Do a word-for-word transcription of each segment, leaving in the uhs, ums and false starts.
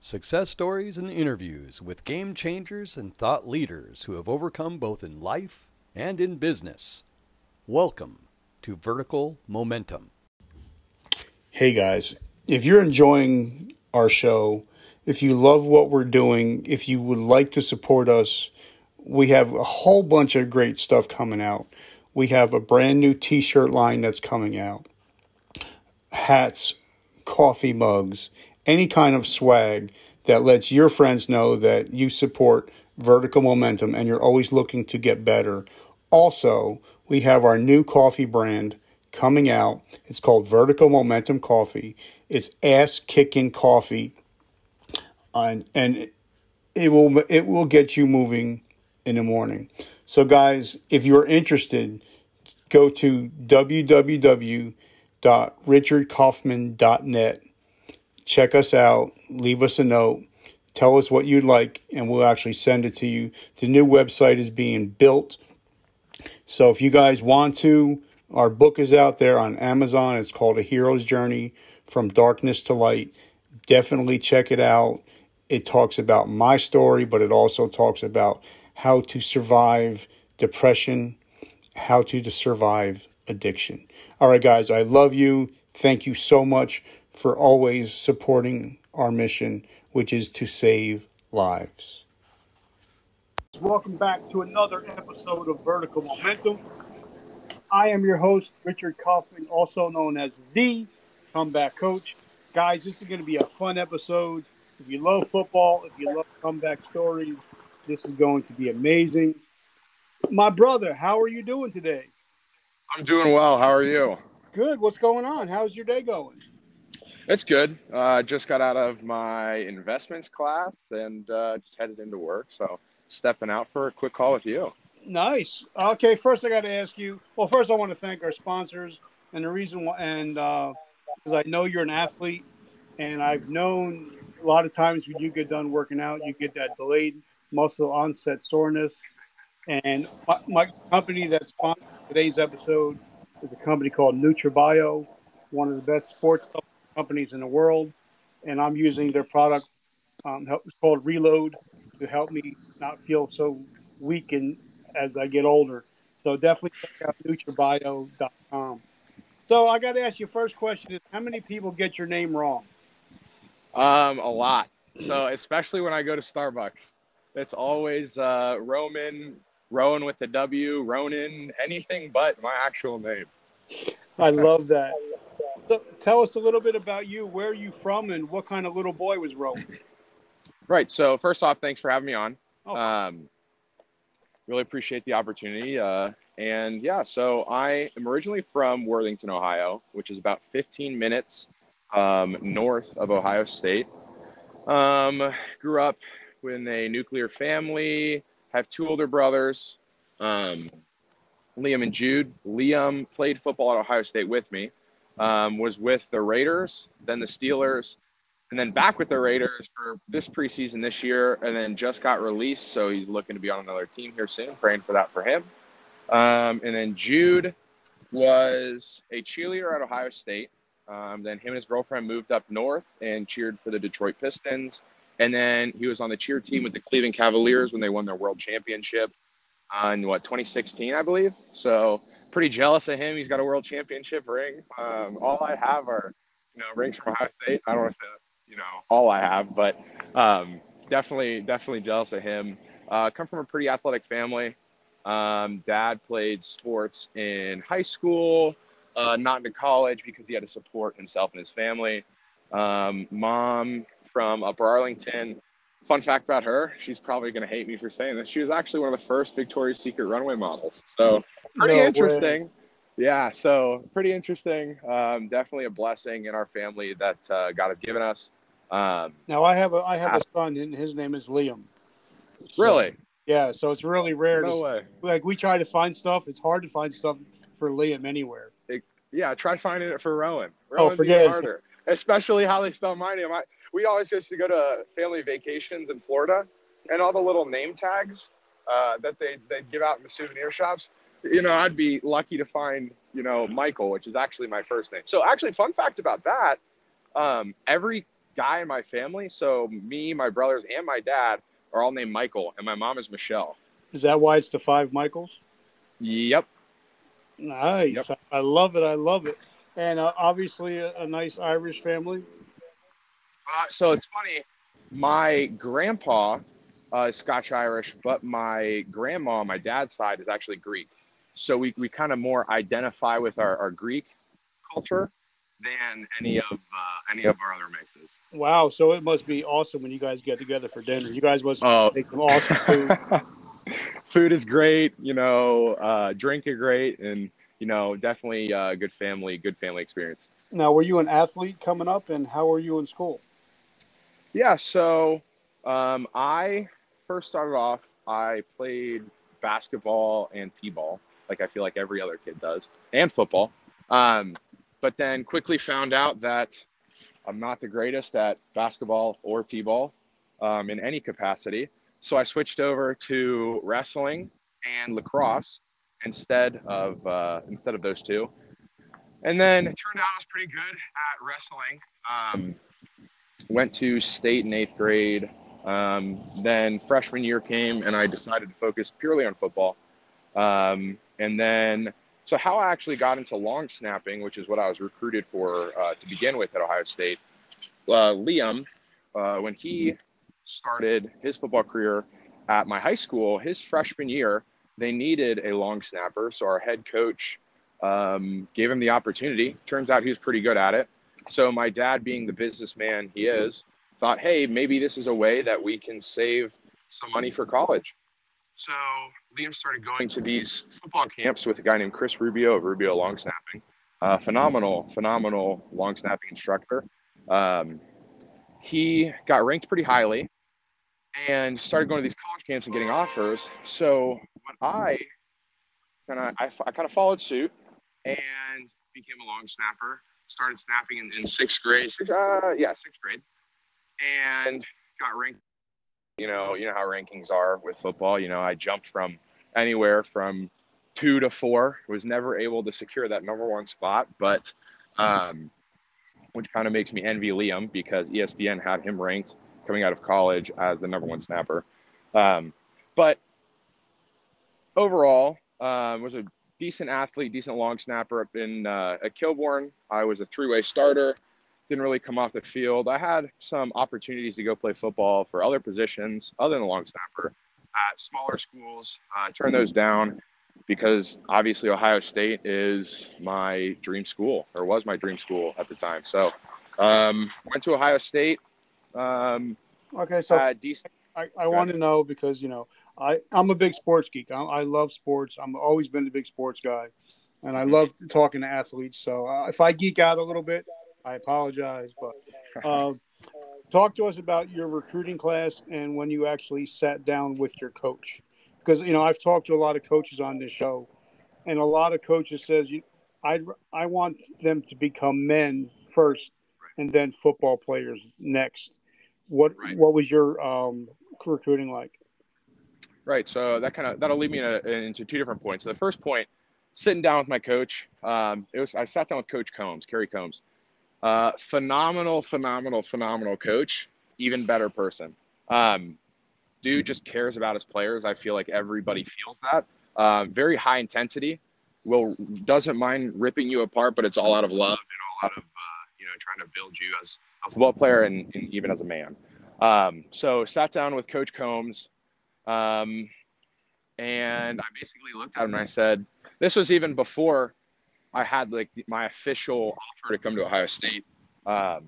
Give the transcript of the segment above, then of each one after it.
Success stories and interviews with game changers and thought leaders who have overcome both in life and in business. Welcome to Vertical Momentum. Hey guys, if you're enjoying our show, if you love what we're doing, if you would like to support us, we have a whole bunch of great stuff coming out. We have a brand new t-shirt line that's coming out. Hats, coffee mugs, any kind of swag that lets your friends know that you support Vertical Momentum and you're always looking to get better. Also, we have our new coffee brand coming out. It's called Vertical Momentum Coffee. It's ass-kicking coffee, and and it will it will get you moving in the morning. So, guys, if you're interested, go to w w w dot richard kaufman dot net. Check us out. Leave us a note. Tell us what you'd like, and we'll actually send it to you. The new website is being built. So if you guys want to, our book is out there on Amazon. It's called A Hero's Journey from Darkness to Light. Definitely check it out. It talks about my story, but it also talks about how to survive depression, how to survive addiction. All right, guys, I love you. Thank you so much for always supporting our mission, which is to save lives. Welcome back to another episode of Vertical Momentum. I am your host, Richard Kaufman, also known as the Comeback Coach. Guys, this is going to be a fun episode. If you love football, if you love comeback stories, this is going to be amazing. My brother, how are you doing today? I'm doing well. How are you? Good. What's going on? How's your day going? It's good. I uh, just got out of my investments class and uh, just headed into work. So stepping out for a quick call with you. Nice. Okay, first I got to ask you. Well, first I want to thank our sponsors, and the reason why, and because uh, I know you're an athlete, and I've known a lot of times when you get done working out, you get that delayed muscle onset soreness. And my, my company that sponsors today's episode is a company called NutriBio, one of the best sports companies in the world, and I'm using their product. Um, help, it's called Reload to help me not feel so weak and as I get older. So definitely check out NutriBio dot com. So I got to ask you, first question is, how many people get your name wrong? Um, a lot. So especially when I go to Starbucks, it's always uh, Roman, Rowan with the W, Ronan, anything but my actual name. I love that. So tell us a little bit about you. Where are you from, and what kind of little boy was Rowan? Right. So first off, thanks for having me on. Oh. Um, really appreciate the opportunity. Uh, and yeah, so I am originally from Worthington, Ohio, which is about fifteen minutes um, north of Ohio State. Um, grew up in a nuclear family, have two older brothers, um, Liam and Jude. Liam played football at Ohio State with me, um, was with the Raiders, then the Steelers, and then back with the Raiders for this preseason this year, and then just got released, so he's looking to be on another team here soon, praying for that for him. Um, and then Jude was a cheerleader at Ohio State. Um, then him and his girlfriend moved up north and cheered for the Detroit Pistons. And then he was on the cheer team with the Cleveland Cavaliers when they won their world championship uh, in, what, twenty sixteen, I believe. So pretty jealous of him. He's got a world championship ring. Um, all I have are, you know, rings from Ohio State. I don't want to say, you know, all I have, but um, definitely, definitely jealous of him. Uh, come from a pretty athletic family. Um, dad played sports in high school, uh, not into college because he had to support himself and his family. Um, mom from Upper Arlington. Fun fact about her, she's probably going to hate me for saying this. She was actually one of the first Victoria's Secret runway models. So pretty No interesting. way. Yeah, so pretty interesting. Um, definitely a blessing in our family that uh, God has given us. Um, Now I have a I have a son, and his name is Liam. So, really? yeah, so it's really rare No to way. like we try to find stuff. It's hard to find stuff for Liam anywhere. It, yeah, try finding it for Rowan. Oh, Rowan's forget even it. harder, especially how they spell my name. I, we always used to go to family vacations in Florida, and all the little name tags uh, that they they give out in the souvenir shops. You know, I'd be lucky to find, you know, Michael, which is actually my first name. So actually, fun fact about that, um, every guy in my family. So me, my brothers, and my dad are all named Michael, and my mom is Michelle. Is that why it's the five Michaels? Yep. Nice. Yep. I love it. I love it. And uh, obviously a, a nice Irish family. Uh, so it's funny. My grandpa uh, is Scotch Irish, but my grandma on my dad's side is actually Greek. So we, we kind of more identify with our, our Greek culture than any of uh, any of our other mixes. Wow. So it must be awesome when you guys get together for dinner. You guys must Oh, make some awesome food. Food is great, you know, uh, drink are great, and, you know, definitely a uh, good family, good family experience. Now, were you an athlete coming up, and how were you in school? Yeah, so um, I first started off, I played basketball and t-ball, like I feel like every other kid does, and football. Um, but then quickly found out that I'm not the greatest at basketball or t-ball um, in any capacity. So I switched over to wrestling and lacrosse instead of uh, instead of those two. And then it turned out I was pretty good at wrestling. Um, went to state in eighth grade. Um, then freshman year came and I decided to focus purely on football. Um, and then, so how I actually got into long snapping, which is what I was recruited for uh, to begin with at Ohio State, uh, Liam, uh, when he started his football career at my high school, his freshman year, they needed a long snapper. So our head coach um, gave him the opportunity. Turns out he was pretty good at it. So my dad, being the businessman he is, thought, hey, maybe this is a way that we can save some money for college. So Liam started going to these football camps with a guy named Chris Rubio of Rubio Long Snapping. Uh, phenomenal, phenomenal long snapping instructor. Um, he got ranked pretty highly and started going to these college camps and getting offers. So when I kind of I, I kind of followed suit and became a long snapper. Started snapping in, in sixth grade. Sixth, uh, yeah, sixth grade, and got ranked. You know, you know how rankings are with football. You know, I jumped from anywhere from two to four. Was never able to secure that number one spot, but um, which kind of makes me envy Liam because E S P N had him ranked coming out of college as the number one snapper. Um, but overall, um, was a decent athlete, decent long snapper up in uh, at Kilbourne. I was a three-way starter. Didn't really come off the field. I had some opportunities to go play football for other positions other than the long snapper at smaller schools. I uh, turned those down because obviously Ohio State is my dream school, or was my dream school at the time. So um, went to Ohio State. Um, okay, so decent. I, I want to know because, you know, I, I'm a big sports geek. I, I love sports. I'm always been a big sports guy, and I love talking to athletes. So uh, if I geek out a little bit, I apologize. But uh, talk to us about your recruiting class and when you actually sat down with your coach. Because, you know, I've talked to a lot of coaches on this show, and a lot of coaches says, you, I I want them to become men first and then football players next. What Right. what was your um, recruiting like? Right. So that kind of that'll lead me in a, into two different points. So the first point, sitting down with my coach. Um, it was I sat down with Coach Combs, Kerry Combs. Uh, phenomenal, phenomenal, phenomenal coach. Even better person. Um, dude just cares about his players. I feel like everybody feels that. Uh, very high intensity. Will doesn't mind ripping you apart, but it's all out of love and all out of uh, you know trying to build you as a football player and, and even as a man. Um, so sat down with Coach Combs. Um, and I basically looked at him and I said, this was even before I had like my official offer to come to Ohio State. Um,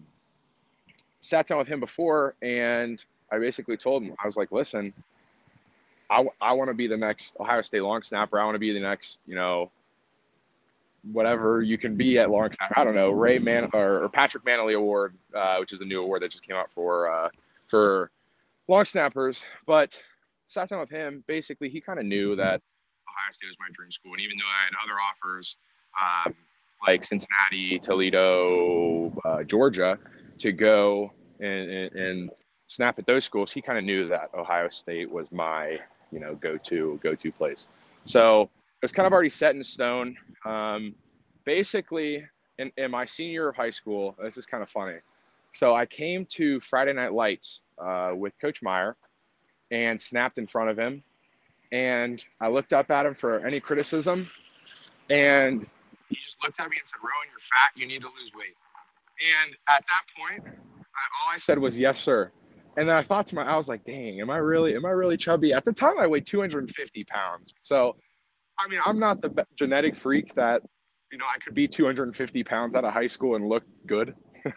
sat down with him before and I basically told him, I was like, listen, I, I want to be the next Ohio State long snapper. I want to be the next, you know, whatever you can be at long snapper. I don't know, Ray Man or, or Patrick Manley Award, uh, which is a new award that just came out for, uh, for long snappers. But sat down with him. Basically, he kind of knew that Ohio State was my dream school. And even though I had other offers um, like Cincinnati, Toledo, uh, Georgia to go and, and, and snap at those schools, he kind of knew that Ohio State was my, you know, go-to, go-to place. So it was kind of already set in stone. Um, basically, in, in my senior year of high school, this is kind of funny. So I came to Friday Night Lights uh, with Coach Meyer and snapped in front of him. And I looked up at him for any criticism. And he just looked at me and said, "Rowan, you're fat. You need to lose weight." And at that point, I, all I said was, "Yes, sir." And then I thought to my, I was like, dang, am I really, am I really chubby? At the time, I weighed two hundred fifty pounds. So, I mean, I'm not the genetic freak that, you know, I could be two hundred fifty pounds out of high school and look good.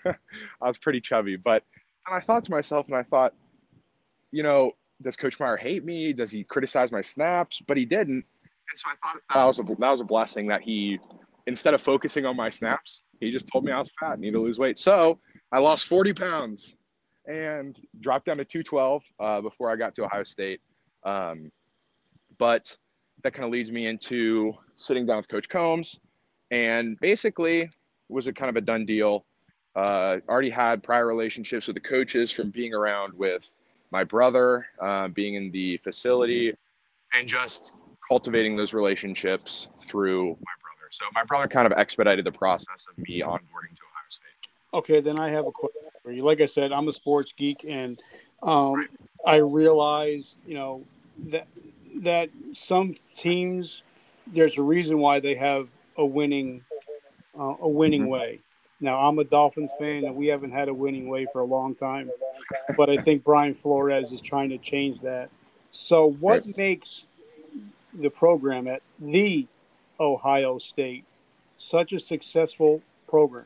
I was pretty chubby. But and I thought to myself, and I thought, you know, does Coach Meyer hate me? Does he criticize my snaps? But he didn't. And so I thought that was a, that was a blessing that he, instead of focusing on my snaps, he just told me I was fat, need to lose weight. So I lost forty pounds and dropped down to two twelve uh, before I got to Ohio State. Um, but that kind of leads me into sitting down with Coach Combs, and basically it was a kind of a done deal. Uh, already had prior relationships with the coaches from being around with my brother, uh, being in the facility, and just cultivating those relationships through my brother. So my brother kind of expedited the process of me onboarding to Ohio State. Okay, then I have a question for you. Like I said, I'm a sports geek, and um, I realize, you know, that that some teams, there's a reason why they have a winning uh, a winning Mm-hmm. way. Now, I'm a Dolphins fan, and we haven't had a winning way for a long time. But I think Brian Flores is trying to change that. So, what Right. makes the program at the Ohio State such a successful program?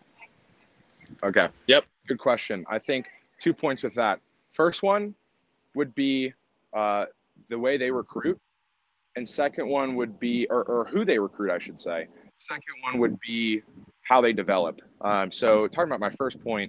Okay. Yep. Good question. I think two points with that. First one would be uh, the way they recruit. And second one would be, or, or who they recruit, I should say. Second one would be how they develop. Um, so talking about my first point,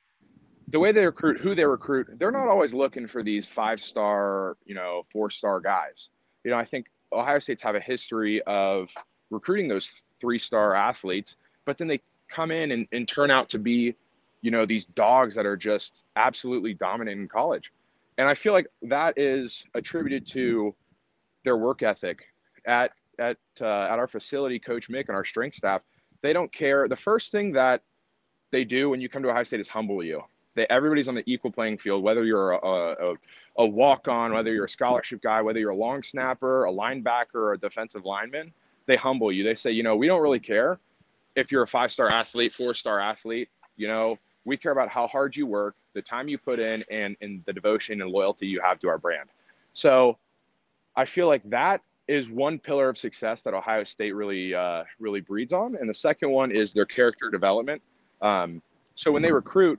the way they recruit, who they recruit, they're not always looking for these five-star, you know, four-star guys. You know, I think Ohio State's have a history of recruiting those three-star athletes, but then they come in and, and turn out to be, you know, these dogs that are just absolutely dominant in college. And I feel like that is attributed to their work ethic at at uh, at our facility. Coach Mick and our strength staff, they don't care. The first thing that they do when you come to Ohio State is humble you. They, everybody's on the equal playing field, whether you're a, a, a walk-on, whether you're a scholarship guy, whether you're a long snapper, a linebacker, or a defensive lineman. They humble you. They say, you know, we don't really care if you're a five-star athlete, four-star athlete. You know, we care about how hard you work, the time you put in, and, and the devotion and loyalty you have to our brand. So I feel like that is one pillar of success that Ohio State really, uh, really breeds on. And the second one is their character development. Um, so when they recruit,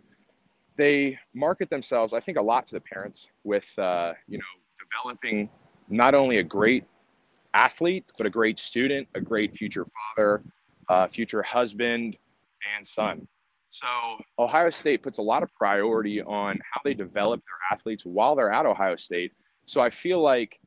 they market themselves, I think, a lot to the parents with, uh, you know, developing not only a great athlete, but a great student, a great future father, uh, future husband and son. So Ohio State puts a lot of priority on how they develop their athletes while they're at Ohio State. So I feel like,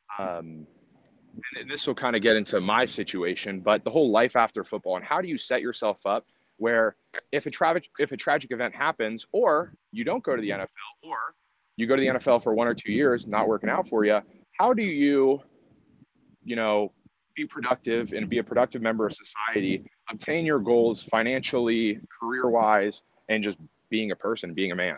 um, and this will kind of get into my situation, but the whole life after football and how do you set yourself up where if a tragic if a tragic event happens, or you don't go to the N F L, or you go to the N F L for one or two years, not working out for you, how do you, you know, be productive and be a productive member of society, obtain your goals financially, career-wise, and just being a person, being a man?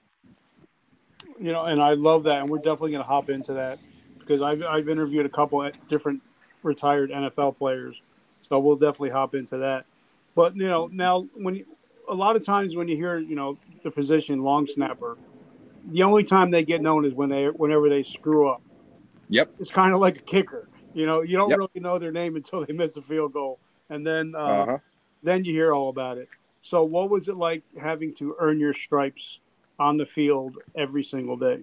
You know, and I love that, and we're definitely going to hop into that because I've I've interviewed a couple of different retired N F L players, so we'll definitely hop into that. But you know, now when you, a lot of times when you hear, you know, the position long snapper, the only time they get known is when they whenever they screw up. Yep. It's kind of like a kicker. You know, you don't Yep. really know their name until they miss a field goal, and then uh, Uh-huh. then you hear all about it. So, what was it like having to earn your stripes on the field every single day?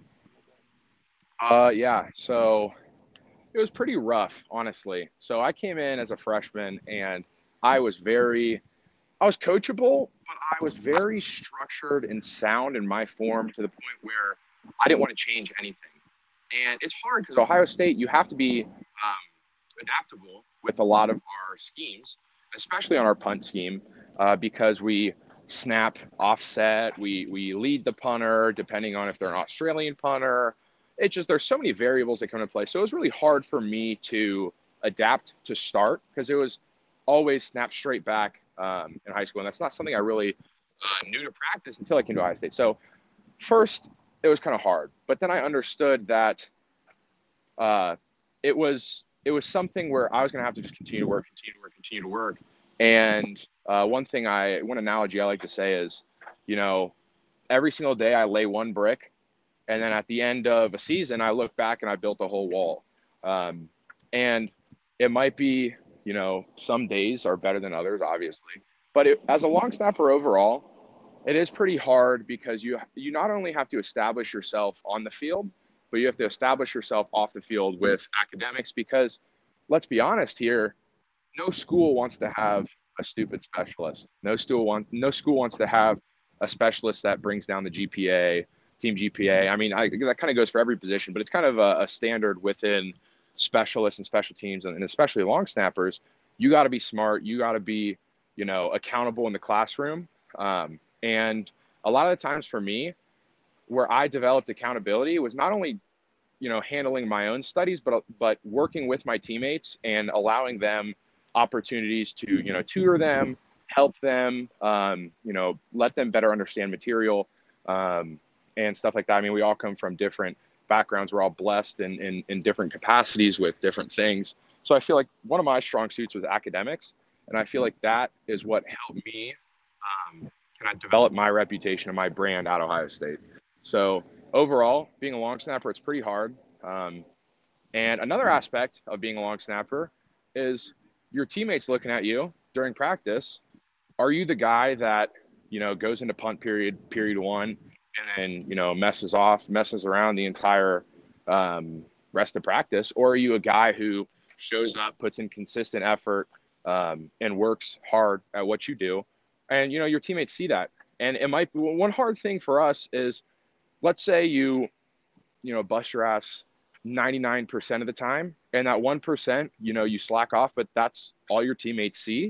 Uh, yeah. So it was pretty rough, honestly. So I came in as a freshman and I was very, I was coachable, but I was very structured and sound in my form to the point where I didn't want to change anything. And it's hard because Ohio State, you have to be um, adaptable with a lot of our schemes, especially on our punt scheme, uh, because we snap offset, we we lead the punter, depending on if they're an Australian punter. It's just, there's so many variables that come into play. So it was really hard for me to adapt to start because it was always snap straight back um, in high school. And that's not something I really uh, new to practice until I came to Ohio State. So first, it was kind of hard, but then I understood that uh, it was it was something where I was going to have to just continue to work, continue to work, continue to work. And uh, one thing I, one analogy I like to say is, you know, every single day I lay one brick, and then at the end of a season, I look back and I built a whole wall. Um, and it might be, you know, some days are better than others, obviously. But it, as a long snapper overall, it is pretty hard because you you not only have to establish yourself on the field, but you have to establish yourself off the field with academics. Because let's be honest here, no school wants to have a stupid specialist. No school want no school wants to have a specialist that brings down the G P A, team G P A. I mean, I, that kind of goes for every position, but it's kind of a, a standard within specialists and special teams, and, and especially long snappers. You got to be smart. You got to be, you know, accountable in the classroom. Um, and a lot of the times for me, where I developed accountability was not only, you know, handling my own studies, but but working with my teammates and allowing them opportunities to, you know, tutor them, help them, um, you know, let them better understand material, um, and stuff like that. I mean, we all come from different backgrounds. We're all blessed in, in, in different capacities with different things. So I feel like one of my strong suits was academics. And I feel like that is what helped me um, kind of develop my reputation and my brand at Ohio State. So overall, being a long snapper, it's pretty hard. Um, and another aspect of being a long snapper is your teammates looking at you during practice. Are you the guy that, you know, goes into punt period, period one, and then, you know, messes off, messes around the entire um, rest of practice? Or are you a guy who shows up, puts in consistent effort, um, and works hard at what you do? And, you know, your teammates see that. And it might be one hard thing for us is, let's say you, you know, bust your ass ninety-nine percent of the time, and that one percent, you know, you slack off, but that's all your teammates see.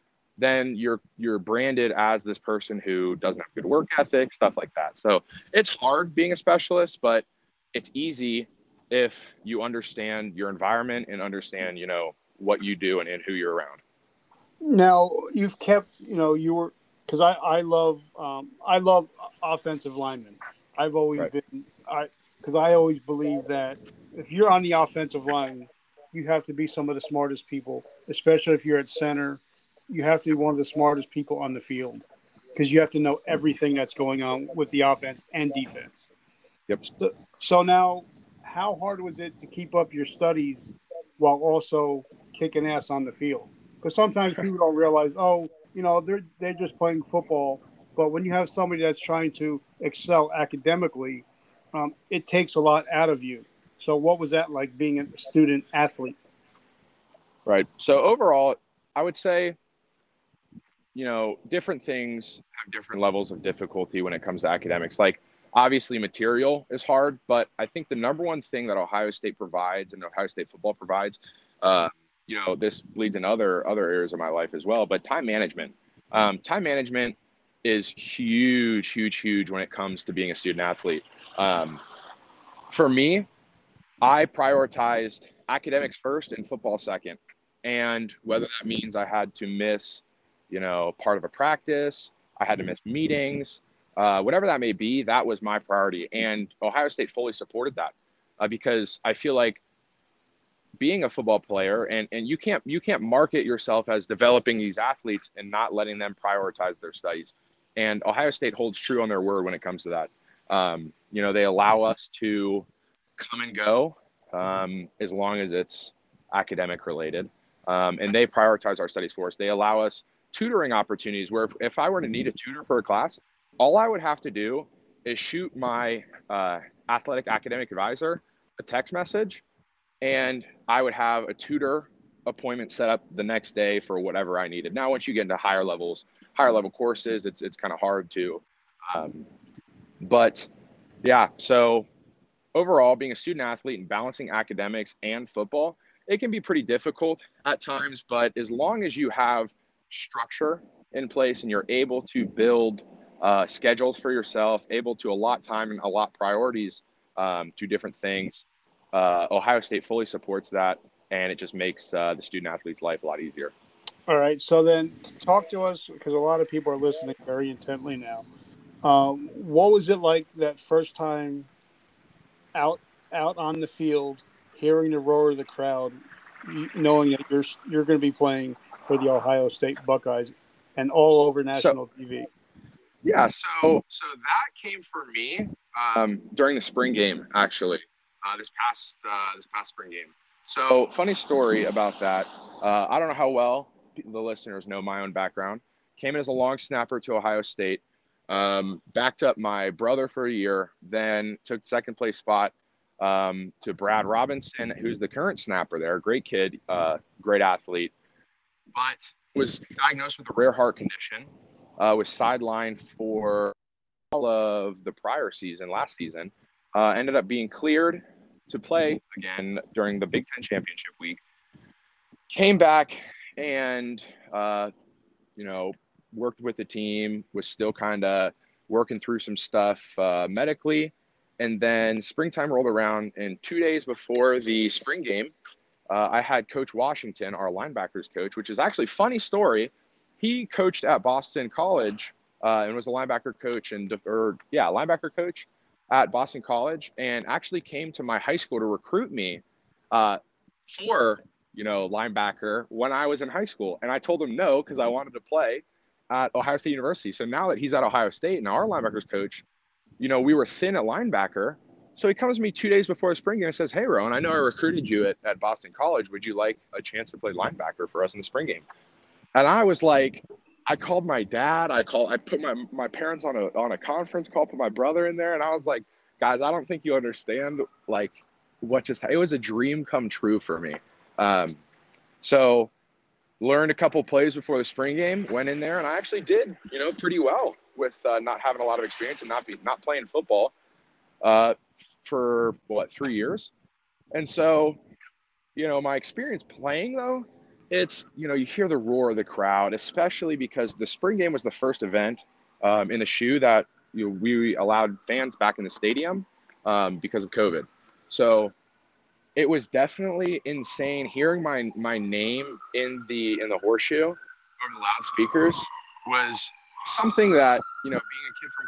Then you're you're branded as this person who doesn't have good work ethic, stuff like that. So it's hard being a specialist, but it's easy if you understand your environment and understand, you know, what you do and, and who you're around. Now you've kept, you know, you were, because I I love um, I love offensive linemen. I've always Right. been I because I always believe that if you're on the offensive line, you have to be some of the smartest people, especially if you're at center. You have to be one of the smartest people on the field because you have to know everything that's going on with the offense and defense. Yep. So, so now, how hard was it to keep up your studies while also kicking ass on the field? Because sometimes people don't realize, oh, you know, they're they're just playing football. But when you have somebody that's trying to excel academically, um, it takes a lot out of you. So what was that like being a student athlete? Right. So overall, I would say, you know, different things have different levels of difficulty when it comes to academics. Like, obviously, material is hard, but I think the number one thing that Ohio State provides and Ohio State football provides, uh, you know, this bleeds in other other areas of my life as well, but time management. Um, time management is huge, huge, huge when it comes to being a student athlete. Um, for me, I prioritized academics first and football second. And whether that means I had to miss, you know, part of a practice, I had to miss meetings, uh, whatever that may be, that was my priority. And Ohio State fully supported that uh, because I feel like being a football player, and, and you can't you can't market yourself as developing these athletes and not letting them prioritize their studies. And Ohio State holds true on their word when it comes to that. Um, you know, they allow us to come and go um, as long as it's academic related. Um, and they prioritize our studies for us. They allow us tutoring opportunities where if, if I were to need a tutor for a class, all I would have to do is shoot my uh, athletic academic advisor a text message, and I would have a tutor appointment set up the next day for whatever I needed. Now, once you get into higher levels, higher level courses, it's it's kind of hard to. Um, but yeah, so overall, being a student athlete and balancing academics and football, it can be pretty difficult at times, but as long as you have structure in place and you're able to build uh, schedules for yourself, able to allot time and allot priorities um, to different things, uh, Ohio State fully supports that, and it just makes uh, the student athlete's life a lot easier. All right. So then talk to us, because a lot of people are listening very intently now. Um, what was it like that first time out out on the field, hearing the roar of the crowd, you, knowing that you're you're going to be playing for the Ohio State Buckeyes and all over So national T V? yeah, so so that came for me um, during the spring game, actually, uh, this past uh, this past spring game. So funny story about that. Uh, I don't know how well the listeners know my own background. Came in as a long snapper to Ohio State, um, backed up my brother for a year, then took second place spot um, to Brad Robinson, who's the current snapper there. Great kid, uh, great athlete, but was diagnosed with a rare heart condition. Uh, was sidelined for all of the prior season, last season. Uh, ended up being cleared to play again during the Big Ten championship week. Came back and uh, you know worked with the team. Was still kind of working through some stuff uh, medically, and then springtime rolled around, and two days before the spring game, uh, I had Coach Washington, our linebackers coach, which is actually a funny story. He coached at Boston College uh, and was a linebacker coach and or yeah, linebacker coach at Boston College, and actually came to my high school to recruit me uh, for you know linebacker when I was in high school, and I told him no because I wanted to play at Ohio State University. So now that he's at Ohio State and our linebackers coach, you know, we were thin at linebacker. So he comes to me two days before the spring game and says, "Hey, Rowan, I know I recruited you at, at Boston College. Would you like a chance to play linebacker for us in the spring game?" And I was like, I called my dad. I called, I put my, my parents on a, on a conference call, put my brother in there. And I was like, guys, I don't think you understand like what just, it was a dream come true for me. Um, so learned a couple plays before the spring game, went in there, and I actually did, you know, pretty well with uh, not having a lot of experience and not be, not playing football uh, for what, three years. And so, you know, my experience playing though, it's, you know, you hear the roar of the crowd, especially because the spring game was the first event um, in the shoe that you know, we allowed fans back in the stadium um, because of COVID. So it was definitely insane hearing my my name in the in the horseshoe over the loudspeakers was something that, you know, being a kid from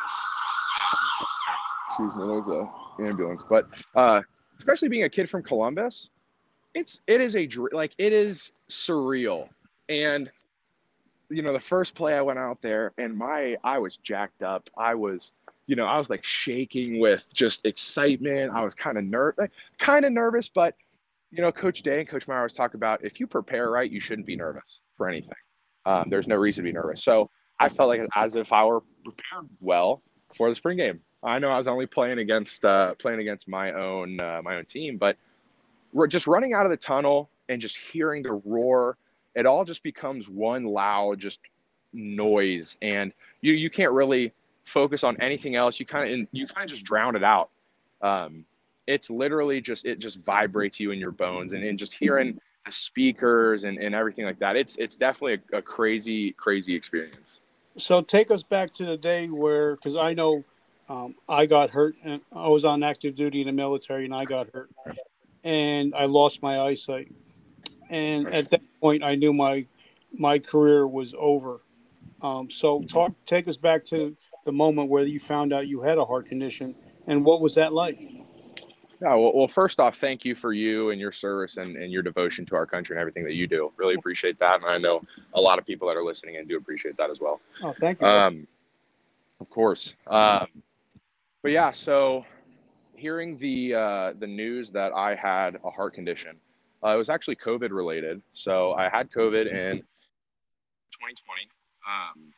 Columbus, excuse me, there's a ambulance, but uh, especially being a kid from Columbus, it's it is a like it is surreal. And you know, the first play I went out there and my I was jacked up. I was, you know, I was like shaking with just excitement. I was kind of nervous, kind of nervous, but you know, Coach Day and Coach Meyer always talk about if you prepare right, you shouldn't be nervous for anything. Um, there's no reason to be nervous. So I felt like as if I were prepared well for the spring game. I know I was only playing against uh, playing against my own uh, my own team, but we're just running out of the tunnel and just hearing the roar. It all just becomes one loud just noise, and you you can't really focus on anything else. You kind of you kind of just drown it out. Um, it's literally just it just vibrates you in your bones, and, and just hearing the speakers and, and everything like that. It's it's definitely a, a crazy crazy experience. So take us back to the day where, because I know um, I got hurt and I was on active duty in the military and I got hurt and I lost my eyesight. And at that point, I knew my my career was over. Um, so talk, take us back to the moment where you found out you had a heart condition, and what was that like? Yeah, well, well, first off, thank you for you and your service and, and your devotion to our country and everything that you do. Really appreciate that. And I know a lot of people that are listening and do appreciate that as well. Oh, thank you, bro. Um, of course. Um, but yeah, so hearing the uh, the news that I had a heart condition, uh, it was actually COVID related. So I had COVID in twenty twenty, um,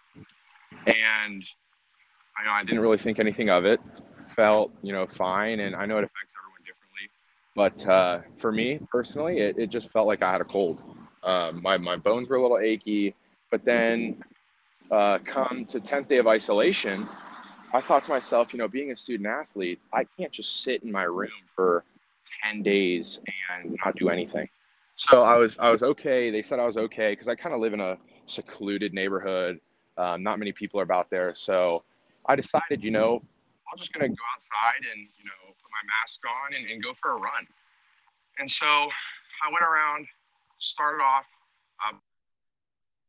and I know I didn't really think anything of it. Felt, you know, fine, and I know it affects everyone differently. But uh, for me personally, it, it just felt like I had a cold. Um, my my bones were a little achy, but then uh, come to tenth day of isolation, I thought to myself, you know, being a student athlete, I can't just sit in my room for ten days and not do anything. So I was I was okay. They said I was okay because I kind of live in a secluded neighborhood. Um, not many people are about there. So I decided, you know, I'm just gonna go outside and, you know, put my mask on and, and go for a run. And so I went around, started off uh,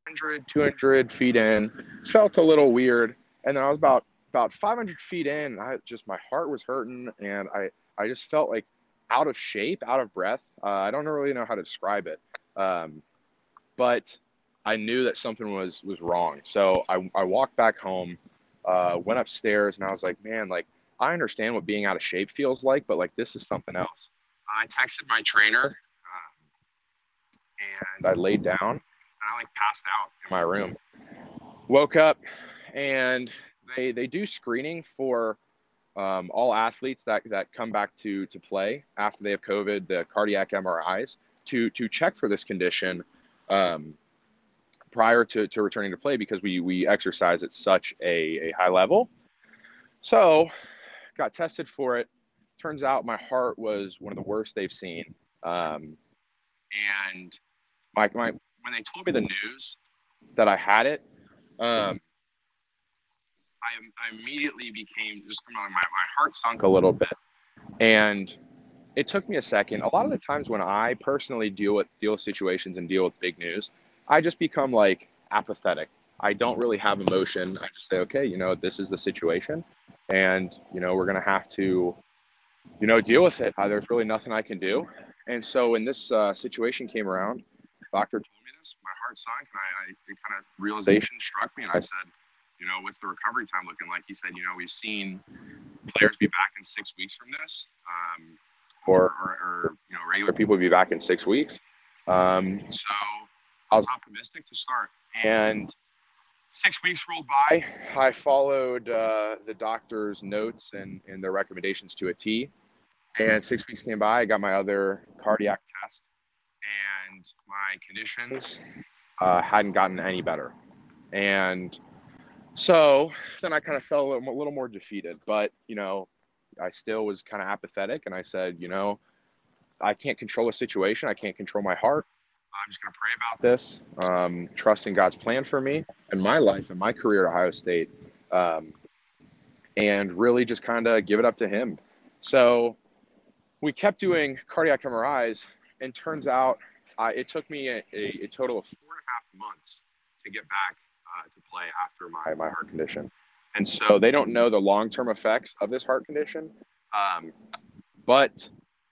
one hundred, two hundred feet in, felt a little weird. And then I was about, about five hundred feet in. I just, my heart was hurting and I, I just felt like out of shape, out of breath. Uh, I don't really know how to describe it. Um, but I knew that something was, was wrong. So I, I walked back home, uh, went upstairs and I was like, man, like, I understand what being out of shape feels like, but like, this is something else. I texted my trainer um, and I laid down and I like passed out in my room. Woke up and they, they do screening for um, all athletes that, that come back to, to play after they have COVID, the cardiac M R Is to, to check for this condition um, prior to, to returning to play because we, we exercise at such a, a high level. So got tested for it. Turns out my heart was one of the worst they've seen. Um, and my, my, when they told me the news that I had it, um, I, I immediately became just my, my heart sunk a little bit. And it took me a second. A lot of the times when I personally deal with deal with situations and deal with big news, I just become like apathetic. I don't really have emotion. I just say, okay, you know, this is the situation and, you know, we're going to have to, you know, deal with it. Uh, there's really nothing I can do. And so when this uh, situation came around, the doctor told me this, my heart sunk and I, I it kind of realization struck me. And I said, you know, what's the recovery time looking like? He said, you know, we've seen players be back in six weeks from this, um, or, or, or, you know, regular people be back in six weeks. Um, so I was optimistic to start. And six weeks rolled by. I followed uh, the doctor's notes and, and their recommendations to a T. And six weeks came by. I got my other cardiac test, and my conditions uh, hadn't gotten any better. And so then I kind of felt a little, a little more defeated, but, you know, I still was kind of apathetic. And I said, you know, I can't control the situation. I can't control my heart. I'm just going to pray about this, um, trust in God's plan for me and my life and my career at Ohio State, um, and really just kind of give it up to him. So we kept doing cardiac M R Is, and turns out uh, it took me a, a, a total of four and a half months to get back uh, to play after my, my heart condition. And so they don't know the long-term effects of this heart condition, um, but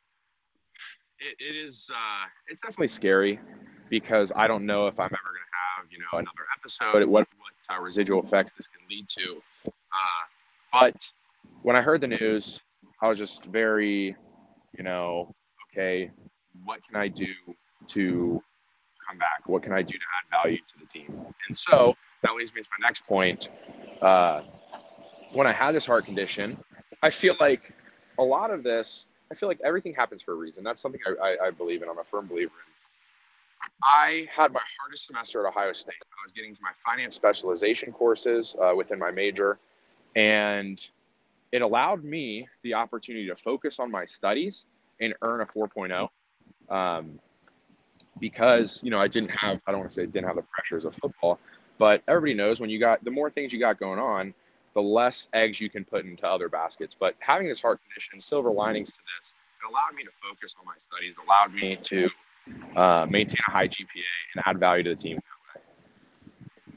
it, it is uh, it's definitely scary because I don't know if I'm ever going to have, you know, another episode, what, what uh, residual effects this can lead to. Uh, but when I heard the news, I was just very, you know, okay, what can I do to come back? What can I do to add value to the team? And so that leads me to my next point. Uh, when I had this heart condition, I feel like a lot of this, I feel like everything happens for a reason. That's something I, I, I believe in. I'm a firm believer in. I had my hardest semester at Ohio State. I was getting to my finance specialization courses uh, within my major, and it allowed me the opportunity to focus on my studies and earn a four point oh. Um, because, you know, I didn't have, I don't want to say didn't have the pressures of football, but everybody knows when you got, the more things you got going on, the less eggs you can put into other baskets. But having this heart condition, silver linings to this, it allowed me to focus on my studies, allowed me to uh, maintain a high G P A and add value to the team that way.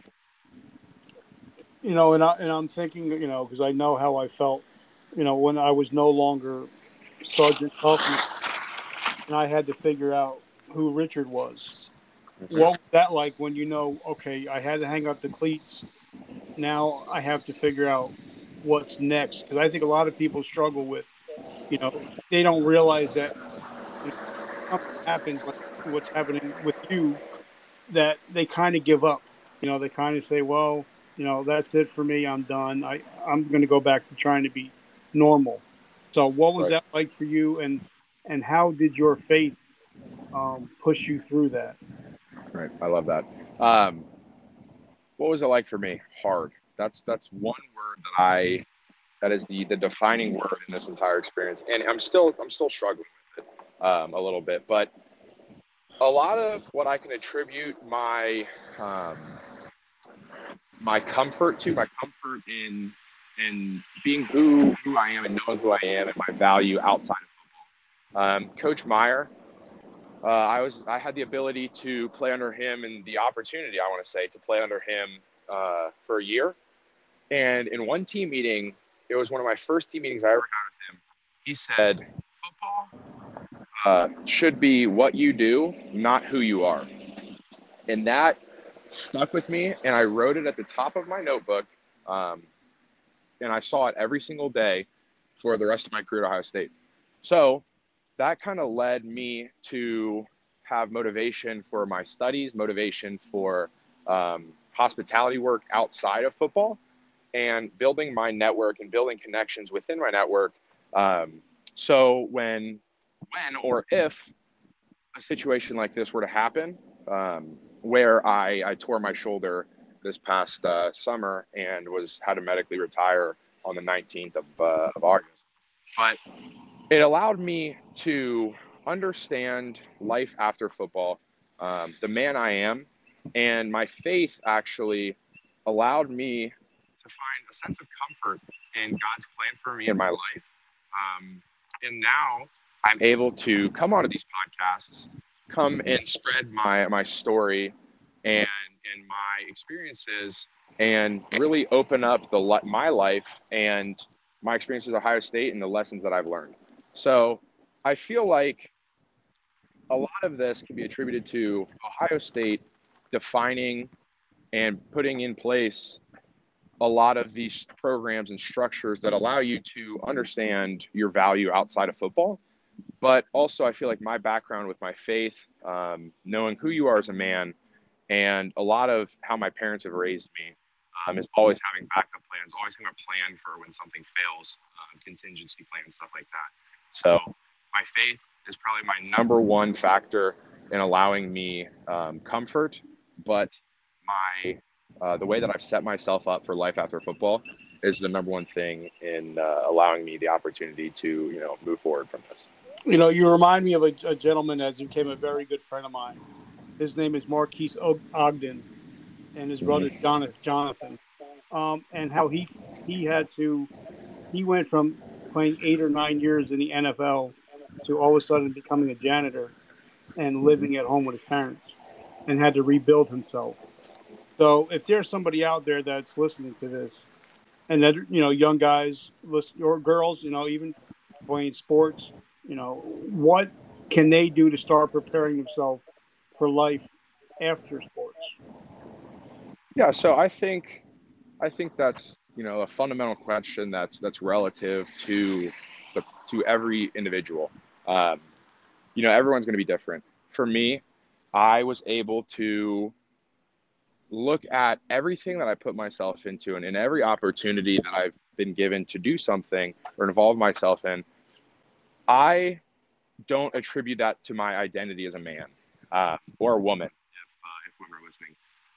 You know, and, I, and I'm thinking, you know, because I know how I felt, you know, when I was no longer Sergeant Huffman and I had to figure out who Richard was. Mm-hmm. What was that like when you know, okay, I had to hang up the cleats. Now I have to figure out what's next. Because I think a lot of people struggle with, you know, they don't realize that, you know, something happens like what's happening with you, that they kind of give up. You know, they kind of say, well, you know, that's it for me. I'm done. I, I'm going to go back to trying to be normal. So what was right. that like for you? And, and how did your faith um, push you through that? Right. I love that. Um, what was it like for me? Hard. That's, that's one word that I, that is the, the defining word in this entire experience. And I'm still, I'm still struggling with it um, a little bit, but a lot of what I can attribute my, um, my comfort to, my comfort in, in being who, who I am and knowing who I am and my value outside of football. Um, Coach Meyer, uh, I was I had the ability to play under him and the opportunity, I want to say, to play under him uh, for a year. And in one team meeting, it was one of my first team meetings I ever had with him. He said, "Football uh, should be what you do, not who you are." And that stuck with me, and I wrote it at the top of my notebook, um, and I saw it every single day for the rest of my career at Ohio State. So that kind of led me to have motivation for my studies, motivation for um, hospitality work outside of football, and building my network and building connections within my network. Um, so when, when or if a situation like this were to happen, um, where I, I tore my shoulder this past uh, summer and was had to medically retire on the nineteenth of, uh, of August, but it allowed me to understand life after football, um, the man I am, and my faith actually allowed me to find a sense of comfort in God's plan for me in my life. Um, and now I'm able to come onto these podcasts, come and spread my my story and and my experiences, and really open up the my life and my experiences at Ohio State and the lessons that I've learned. So I feel like a lot of this can be attributed to Ohio State defining and putting in place a lot of these programs and structures that allow you to understand your value outside of football. But also, I feel like my background with my faith, um, knowing who you are as a man, and a lot of how my parents have raised me um, is always having backup plans, always having a plan for when something fails, um, contingency plan, stuff like that. So my faith is probably my number one factor in allowing me um, comfort, but my uh, the way that I've set myself up for life after football is the number one thing in uh, allowing me the opportunity to, you know, move forward from this. You know, you remind me of a, a gentleman that became a very good friend of mine. His name is Marquise Ogden, and his brother Jonathan. Jonathan, um, and how he he had to he went from playing eight or nine years in the N F L to all of a sudden becoming a janitor and living at home with his parents, and had to rebuild himself. So, if there's somebody out there that's listening to this, and that, you know, young guys listen, or girls, you know, even playing sports, you know, what can they do to start preparing themselves for life after sports? Yeah, so I think I think that's, you know, a fundamental question that's that's relative to the to every individual. Um, you know, everyone's going to be different. For me, I was able to look at everything that I put myself into, and in every opportunity that I've been given to do something or involve myself in, I don't attribute that to my identity as a man uh, or a woman, if uh, if women are listening.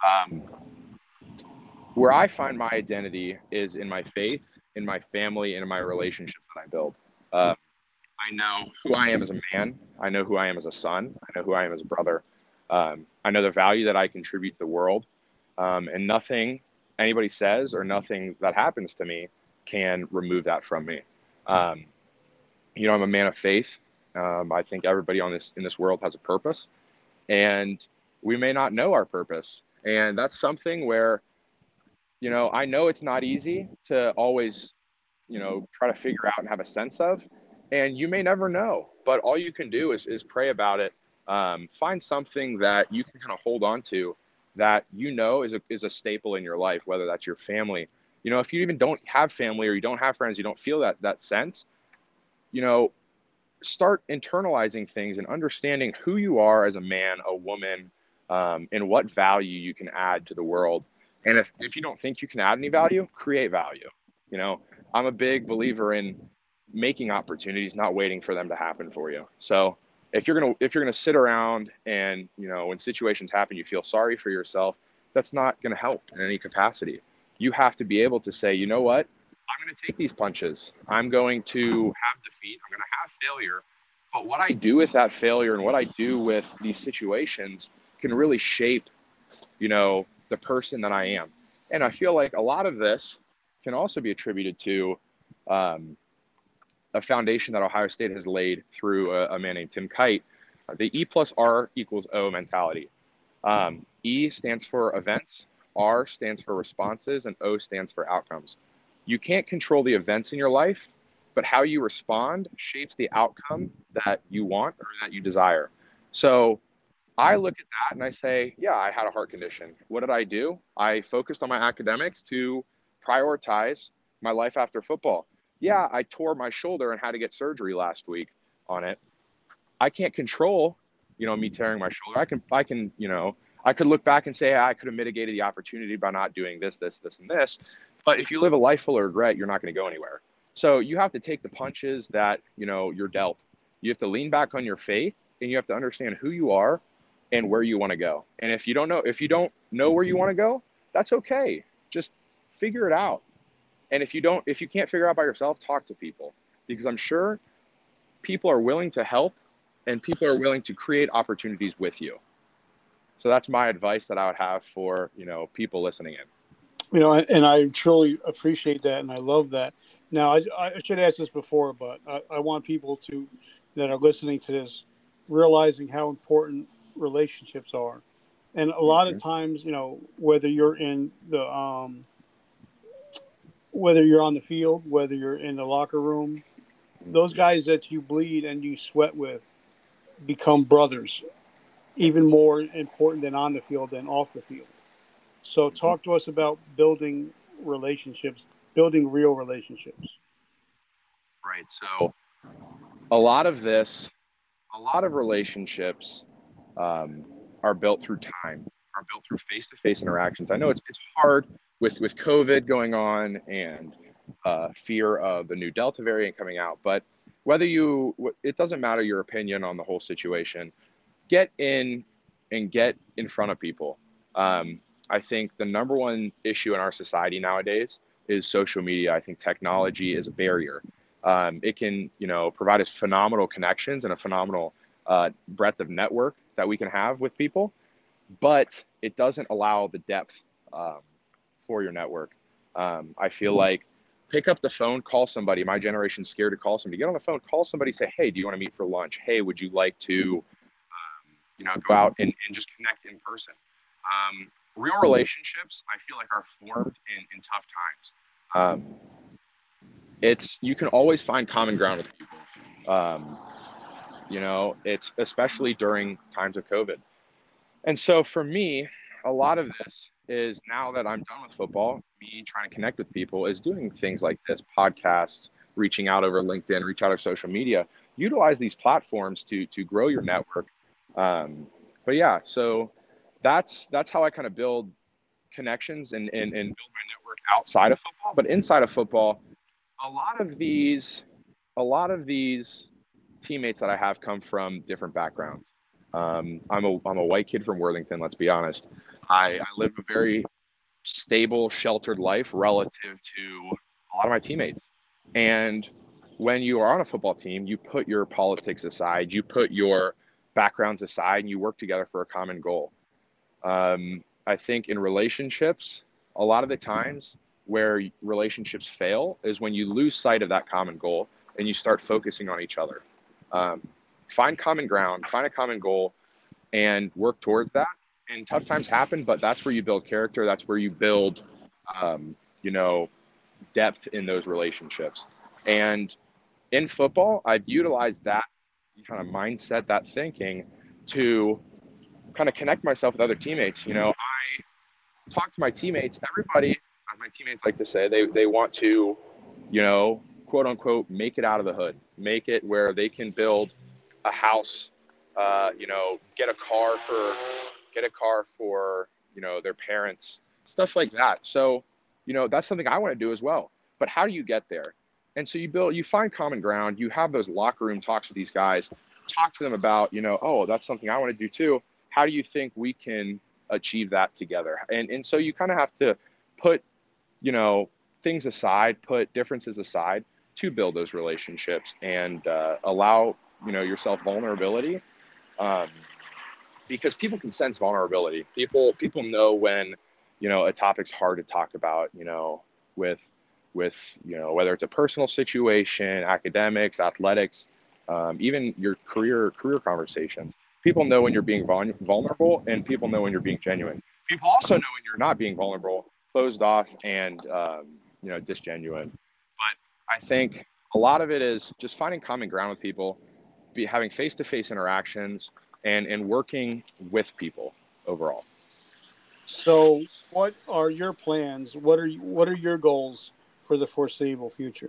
Um, where I find my identity is in my faith, in my family, and in my relationships that I build. Uh, I know who I am as a man. I know who I am as a son. I know who I am as a brother. Um, I know the value that I contribute to the world. Um, and nothing anybody says or nothing that happens to me can remove that from me. Um, you know, I'm a man of faith. Um, I think everybody on this in this world has a purpose, and we may not know our purpose. And that's something where, you know, I know it's not easy to always, you know, try to figure out and have a sense of, and you may never know, but all you can do is, is pray about it. Um, find something that you can kind of hold on to that, you know, is a, is a staple in your life, whether that's your family. You know, if you even don't have family or you don't have friends, you don't feel that, that sense, you know, start internalizing things and understanding who you are as a man, a woman, um, and what value you can add to the world. And if, if you don't think you can add any value, create value. You know, I'm a big believer in making opportunities, not waiting for them to happen for you. So if you're going to, if you're going to sit around and, you know, when situations happen, you feel sorry for yourself, that's not going to help in any capacity. You have to be able to say, you know what, I'm going to take these punches. I'm going to have defeat. I'm going to have failure. But what I do with that failure and what I do with these situations can really shape, you know, the person that I am. And I feel like a lot of this can also be attributed to um, a foundation that Ohio State has laid through a, a man named Tim Kite. the E plus R equals O mentality. Um, E stands for events, R stands for responses, and O stands for outcomes. You can't control the events in your life, but how you respond shapes the outcome that you want or that you desire. So I look at that and I say, yeah, I had a heart condition. What did I do? I focused on my academics to prioritize my life after football. Yeah, I tore my shoulder and had to get surgery last week on it. I can't control, you know, me tearing my shoulder. I can, I can, you know, I could look back and say, hey, I could have mitigated the opportunity by not doing this, this, this, and this. But if you live a life full of regret, you're not going to go anywhere. So you have to take the punches that, you know, you're dealt. You have to lean back on your faith, and you have to understand who you are and where you want to go. And if you don't know, if you don't know where you want to go, that's okay. Just figure it out. And if you don't, if you can't figure out by yourself, talk to people, because I'm sure people are willing to help and people are willing to create opportunities with you. So that's my advice that I would have for, you know, people listening in. You know, and I truly appreciate that, and I love that. Now, I, I should ask this before, but I, I want people to that are listening to this realizing how important relationships are. And a lot Mm-hmm. of times, you know, whether you're in the um, whether you're on the field, whether you're in the locker room, those guys that you bleed and you sweat with become brothers, even more important than on the field than off the field. So talk to us about building relationships, building real relationships. Right. So a lot of this, a lot of relationships um, are built through time, are built through face-to-face interactions. I know it's it's hard with, with COVID going on and uh, fear of the new Delta variant coming out, but whether you, it doesn't matter your opinion on the whole situation, get in and get in front of people. Um, I think the number one issue in our society nowadays is social media. I think technology is a barrier. Um, it can, you know, provide us phenomenal connections and a phenomenal uh, breadth of network that we can have with people, but it doesn't allow the depth um, for your network. Um, I feel like pick up the phone, call somebody. My generation's scared to call somebody. Get on the phone, call somebody, say, hey, do you want to meet for lunch? Hey, would you like to, um, you know, go out and, and just connect in person? Um, real relationships, I feel like, are formed in, in tough times. Um, it's, you can always find common ground with people. Um, you know, it's especially during times of COVID. And so for me, a lot of this is, now that I'm done with football, me trying to connect with people is doing things like this, podcasts, reaching out over LinkedIn, reach out over social media, utilize these platforms to to grow your network. Um, but yeah, so that's that's how I kind of build connections and, and, and build my network outside of football. But inside of football, a lot of these, a lot of these teammates that I have come from different backgrounds. Um, I'm a I'm a white kid from Worthington. Let's be honest. I, I live a very stable, sheltered life relative to a lot of my teammates. And when you are on a football team, you put your politics aside, you put your backgrounds aside, and you work together for a common goal. Um, I think in relationships, a lot of the times where relationships fail is when you lose sight of that common goal and you start focusing on each other. Um, find common ground, find a common goal, and work towards that. And tough times happen, but that's where you build character. That's where you build, um, you know, depth in those relationships. And in football, I've utilized that kind of mindset, that thinking, to kind of connect myself with other teammates. You know, I talk to my teammates. Everybody, as my teammates like to say, they they want to, you know, quote unquote, make it out of the hood, make it where they can build a house, uh, you know, get a car for, get a car for, you know, their parents, stuff like that. So, you know, that's something I want to do as well. But how do you get there? And so you build, you find common ground, you have those locker room talks with these guys, talk to them about, you know, oh, that's something I want to do too. How do you think we can achieve that together? And and so you kind of have to put, you know, things aside, put differences aside to build those relationships and uh, allow, you know, yourself vulnerability, um, because people can sense vulnerability. People people know when, you know, a topic's hard to talk about, you know, with with, you know, whether it's a personal situation, academics, athletics, um, even your career career conversations. People know when you're being vul- vulnerable, and people know when you're being genuine. People also know when you're not being vulnerable, closed off, and um, you know, disgenuine. But I think a lot of it is just finding common ground with people, be having face-to-face interactions, and and working with people overall. So, what are your plans? What are what are your goals for the foreseeable future?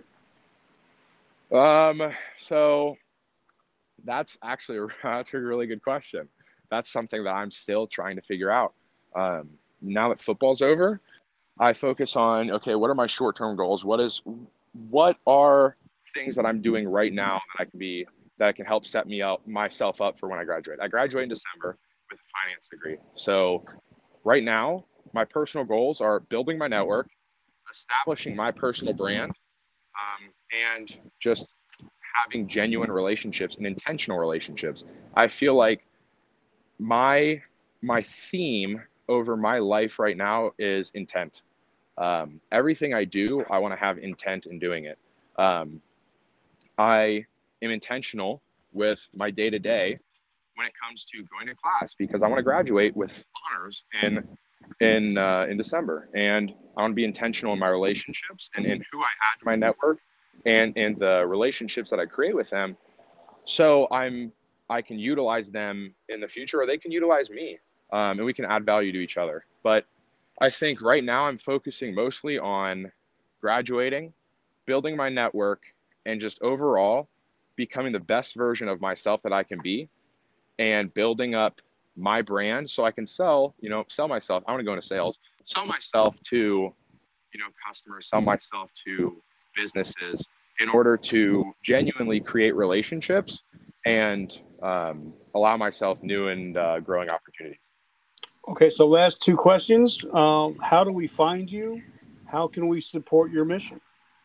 Um, so that's actually a, that's a really good question. That's something that I'm still trying to figure out. Um, now that football's over, I focus on, okay, what are my short-term goals? What is what are things that I'm doing right now that I can be that can help set me up myself up for when I graduate. I graduate in December with a finance degree. So right now, my personal goals are building my network, establishing my personal brand, um, and just having genuine relationships and intentional relationships. I feel like my my theme over my life right now is intent. Um, everything I do, I want to have intent in doing it. Um, I am intentional with my day to day when it comes to going to class because I want to graduate with honors in in uh, in December, and I want to be intentional in my relationships and in who I add to my network and and the relationships that I create with them. So I'm I can utilize them in the future, or they can utilize me, um, and we can add value to each other. But I think right now I'm focusing mostly on graduating, building my network, and just overall becoming the best version of myself that I can be and building up my brand so I can sell, you know, sell myself. I want to go into sales, sell myself to, you know, customers, sell myself to businesses in order to genuinely create relationships and um, allow myself new and uh, growing opportunities. Okay, so last two questions. Um, how do we find you? How can we support your mission?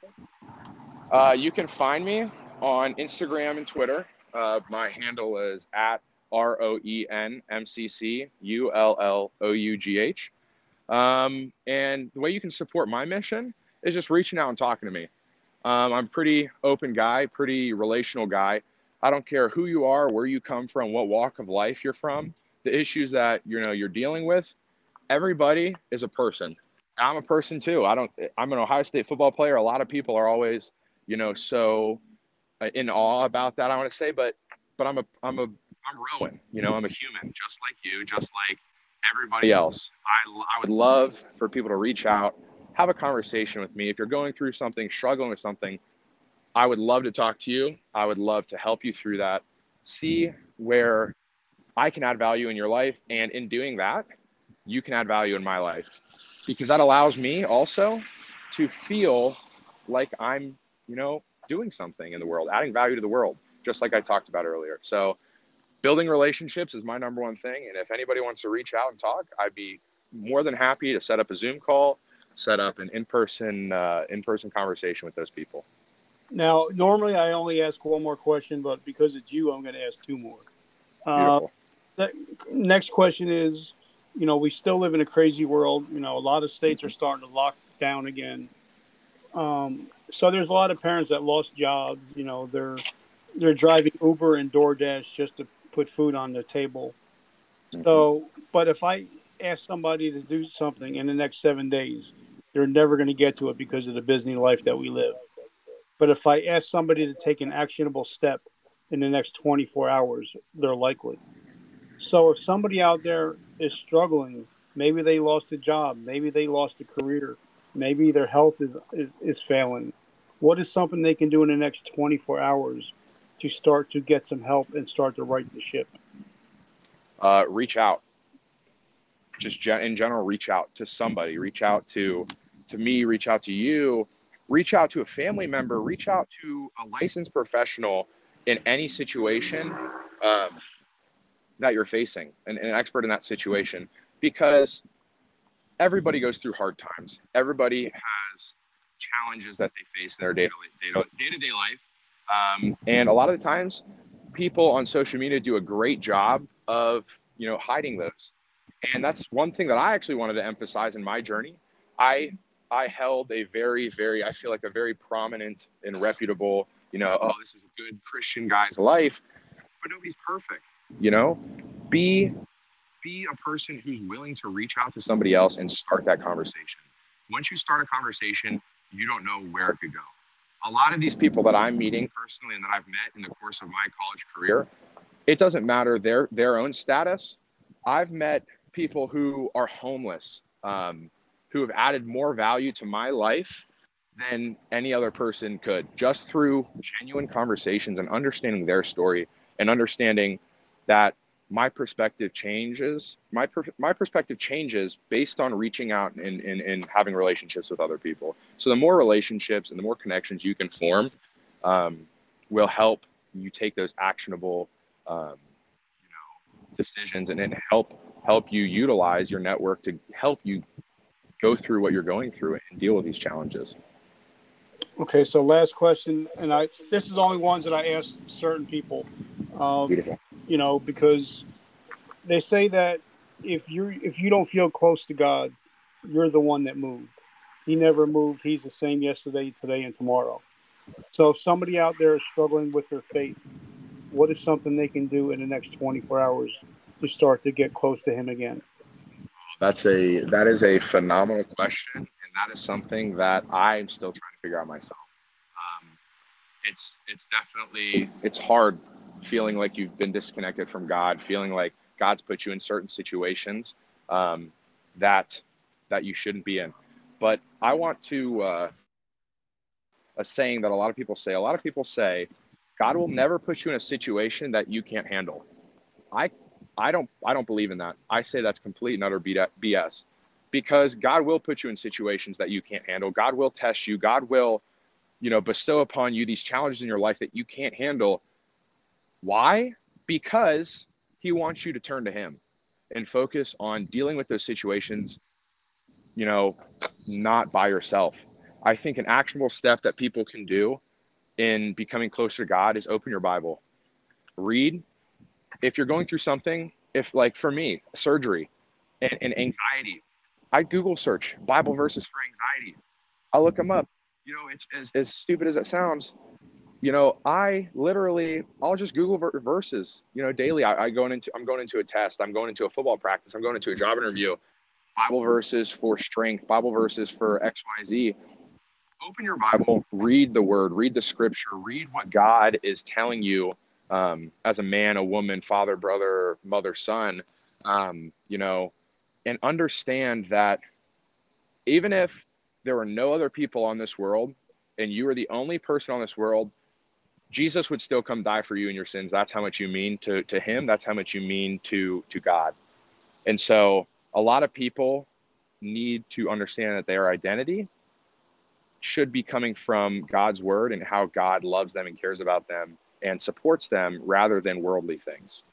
Uh, you can find me on Instagram and Twitter. Uh, my handle is at R O E N M C C U L L O U G H. Um, and the way you can support my mission is just reaching out and talking to me. Um, I'm a pretty open guy, pretty relational guy. I don't care who you are, where you come from, what walk of life you're from, the issues that you know you're dealing with. Everybody is a person. I'm a person too. I don't. I'm an Ohio State football player. A lot of people are always, you know, so uh, in awe about that. I want to say, but but I'm a I'm a I'm Rowan. You know, I'm a human, just like you, just like everybody else. I I would love for people to reach out, have a conversation with me. If you're going through something, struggling with something, I would love to talk to you. I would love to help you through that. See where I can add value in your life, and in doing that, you can add value in my life because that allows me also to feel like I'm, you know, doing something in the world, adding value to the world, just like I talked about earlier. So building relationships is my number one thing. And if anybody wants to reach out and talk, I'd be more than happy to set up a Zoom call, set up an in-person, uh, in-person conversation with those people. Now, normally I only ask one more question, but because it's you, I'm going to ask two more. Uh, Beautiful. the next question is, you know, we still live in a crazy world. You know, a lot of states are starting to lock down again. Um, so there's a lot of parents that lost jobs. You know, they're they're driving Uber and DoorDash just to put food on their table. Mm-hmm. So, but if I ask somebody to do something in the next seven days, they're never going to get to it because of the busy life that we live. But if I ask somebody to take an actionable step in the next twenty-four hours, they're likely. So if somebody out there is struggling, maybe they lost a job, maybe they lost a career, maybe their health is, is, is failing. What is something they can do in the next twenty-four hours to start to get some help and start to right the ship? Uh, reach out. Just gen- in general, reach out to somebody. Reach out to to me. Reach out to you. Reach out to a family member. Reach out to a licensed professional in any situation um, that you're facing, and an expert in that situation, because everybody goes through hard times. Everybody has challenges that they face in their day-to-day life. Um, and a lot of the times, people on social media do a great job of, you know, hiding those. And that's one thing that I actually wanted to emphasize in my journey. I I held a very, very, I feel like a very prominent and reputable You know, oh, this is a good Christian guy's life, but nobody's perfect. You know, be be a person who's willing to reach out to somebody else and start that conversation. Once you start a conversation, you don't know where it could go. A lot of these people that I'm meeting personally and that I've met in the course of my college career, it doesn't matter their their own status. I've met people who are homeless, um, who have added more value to my life than any other person could, just through genuine conversations and understanding their story and understanding that my perspective changes. My per- my perspective changes based on reaching out and, and, and having relationships with other people. So the more relationships and the more connections you can form um, will help you take those actionable um, you know, decisions and, and help help you utilize your network to help you go through what you're going through and deal with these challenges. Okay, so last question, and I this is only ones that I ask certain people. Um, Beautiful. you know, because they say that if you if you don't feel close to God, you're the one that moved. He never moved. He's the same yesterday, today, and tomorrow. So if somebody out there is struggling with their faith, what is something they can do in the next twenty-four hours to start to get close to Him again? That's a that is a phenomenal question, and that is something that I'm still trying to figure out myself. Um, it's it's definitely it's hard feeling like you've been disconnected from God, feeling like God's put you in certain situations um, that that you shouldn't be in. But I want to uh, a saying that a lot of people say. A lot of people say, God will never put you in a situation that you can't handle. I I don't I don't believe in that. I say that's complete and utter B S, because God will put you in situations that you can't handle. God will test you. God will, you know, bestow upon you these challenges in your life that you can't handle. Why? Because He wants you to turn to Him and focus on dealing with those situations, you know, not by yourself. I think an actionable step that people can do in becoming closer to God is open your Bible, read. If you're going through something, if like for me, surgery and, and anxiety, I Google search Bible verses for anxiety. I'll look them up. You know, it's as, as stupid as it sounds. You know, I literally, I'll just Google ver- verses, you know, daily. I, I go into, I'm going into a test. I'm going into a football practice. I'm going into a job interview. Bible verses for strength, Bible verses for X, Y, Z. Open your Bible, read the word, read the scripture, read what God is telling you um, as a man, a woman, father, brother, mother, son, um, you know, and understand that even if there were no other people on this world and you were the only person on this world, Jesus would still come die for you and your sins. That's how much you mean to, to Him. That's how much you mean to, to God. And so a lot of people need to understand that their identity should be coming from God's word and how God loves them and cares about them and supports them rather than worldly things.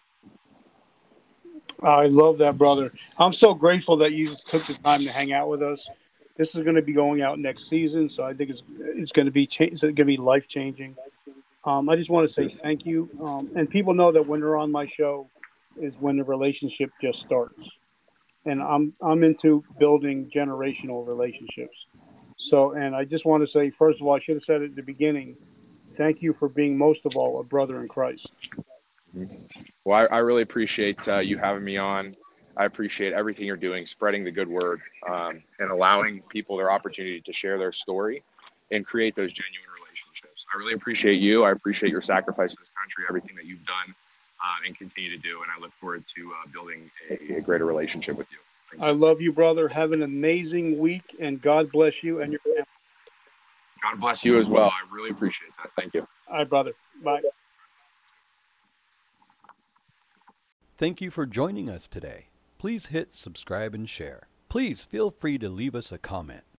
I love that, brother. I'm so grateful that you took the time to hang out with us. This is going to be going out next season, so I think it's it's going to be cha- it's going to be life changing. Um, I just want to say thank you, um, and people know that when they're on my show is when the relationship just starts, and I'm I'm into building generational relationships. So, and I just want to say, first of all, I should have said it at the beginning. Thank you for being most of all a brother in Christ. Well, I, I really appreciate uh, you having me on. I appreciate everything you're doing, spreading the good word, um, and allowing people their opportunity to share their story and create those genuine relationships. I really appreciate you. I appreciate your sacrifice to this country, everything that you've done uh, and continue to do. And I look forward to uh, building a, a greater relationship with you. Thank I you. love you, brother. Have an amazing week, and God bless you and your family. God bless you as well. I really appreciate that. Thank you. All right, brother. Bye. Thank you for joining us today. Please hit subscribe and share. Please feel free to leave us a comment.